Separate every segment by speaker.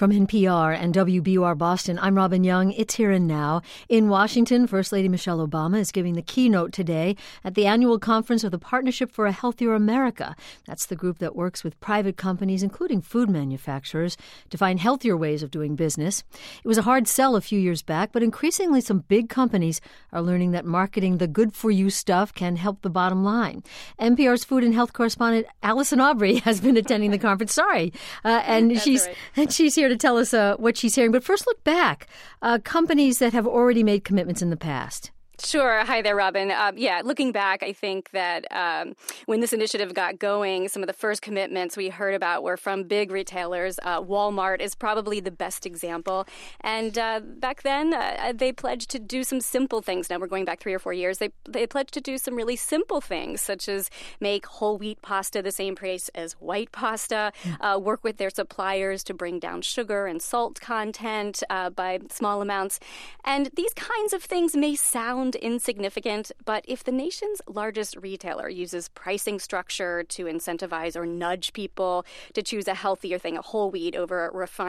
Speaker 1: From NPR and WBUR Boston, I'm Robin Young. It's Here and Now. In Washington, First Lady Michelle Obama is giving the keynote today at the annual conference of the Partnership for a Healthier America. That's the group that works with private companies, including food manufacturers, to find healthier ways of doing business. It was a hard sell a few years back, but increasingly some big companies are learning that marketing the good-for-you stuff can help the bottom line. NPR's food and health correspondent Allison Aubrey has been attending the conference. And she's here to tell us what she's hearing. But first, look back. Companies that have already made commitments in the past.
Speaker 2: Sure. Hi there, Robin. Looking back, I think that when this initiative got going, some of the first commitments we heard about were from big retailers. Walmart is probably the best example. And back then, they pledged to do some simple things. Now we're going back 3 or 4 years. They pledged to do some really simple things, such as make whole wheat pasta the same price as white pasta, work with their suppliers to bring down sugar and salt content by small amounts. And these kinds of things may sound insignificant, but if the nation's largest retailer uses pricing structure to incentivize or nudge people to choose a healthier thing, a whole wheat over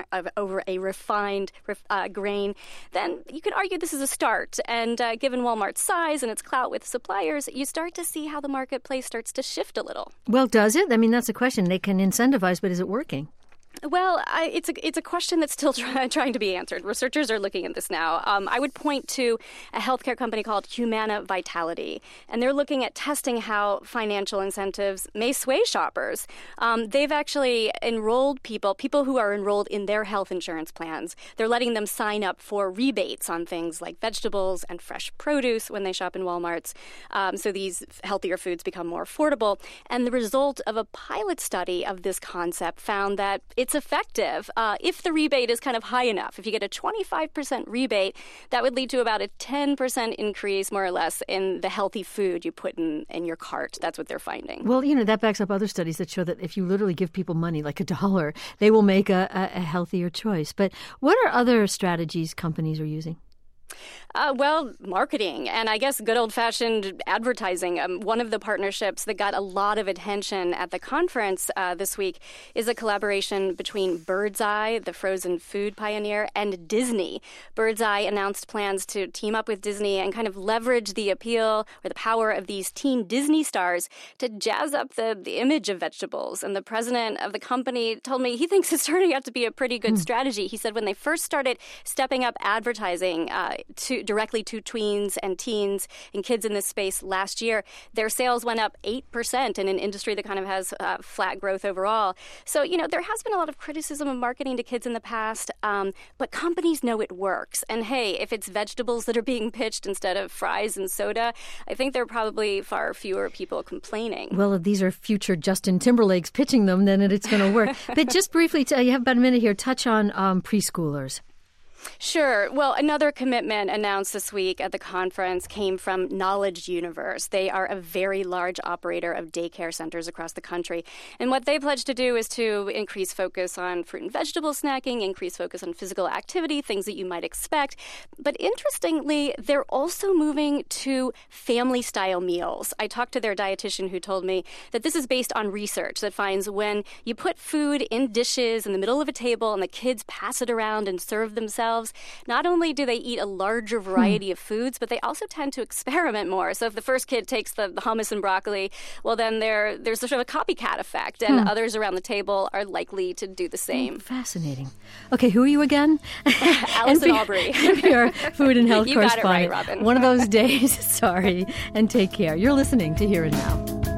Speaker 2: a refined grain, then you could argue this is a start. And given Walmart's size and its clout with suppliers, you start to see how the marketplace starts to shift a little.
Speaker 1: Well, does it? I mean, that's a question. They can incentivize, but is it working?
Speaker 2: Well, it's a question that's still trying to be answered. Researchers are looking at this now. I would point to a healthcare company called Humana Vitality, and they're looking at testing how financial incentives may sway shoppers. They've actually enrolled people who are enrolled in their health insurance plans. They're letting them sign up for rebates on things like vegetables and fresh produce when they shop in Walmarts. So these healthier foods become more affordable. And the result of a pilot study of this concept found that it's effective if the rebate is kind of high enough. If you get a 25% rebate, that would lead to about a 10% increase, more or less, in the healthy food you put in your cart. That's what they're finding.
Speaker 1: Well, that backs up other studies that show that if you literally give people money, like $1, they will make a healthier choice. But what are other strategies companies are using?
Speaker 2: Marketing and I guess good old-fashioned advertising. One of the partnerships that got a lot of attention at the conference this week is a collaboration between Birds Eye, the frozen food pioneer, and Disney. Birds Eye announced plans to team up with Disney and kind of leverage the appeal or the power of these teen Disney stars to jazz up the image of vegetables. And the president of the company told me he thinks it's turning out to be a pretty good strategy. He said when they first started stepping up advertising directly to tweens and teens and kids in this space last year, their sales went up 8% in an industry that kind of has flat growth overall. So, there has been a lot of criticism of marketing to kids in the past, but companies know it works. And hey, if it's vegetables that are being pitched instead of fries and soda, I think there are probably far fewer people complaining.
Speaker 1: Well, if these are future Justin Timberlakes pitching them, then it's going to work. But just briefly, you have about a minute here, touch on preschoolers.
Speaker 2: Sure. Well, another commitment announced this week at the conference came from Knowledge Universe. They are a very large operator of daycare centers across the country. And what they pledge to do is to increase focus on fruit and vegetable snacking, increase focus on physical activity, things that you might expect. But interestingly, they're also moving to family-style meals. I talked to their dietitian who told me that this is based on research that finds when you put food in dishes in the middle of a table and the kids pass it around and serve themselves, not only do they eat a larger variety of foods, but they also tend to experiment more. So if the first kid takes the hummus and broccoli, well, then there's sort of a copycat effect, and others around the table are likely to do the same.
Speaker 1: Fascinating. Okay, who are you again?
Speaker 2: Allison Aubrey.
Speaker 1: Your food and health
Speaker 2: you
Speaker 1: correspondent.
Speaker 2: You got it right, Robin.
Speaker 1: One of those days. Sorry, and take care. You're listening to Here and Now.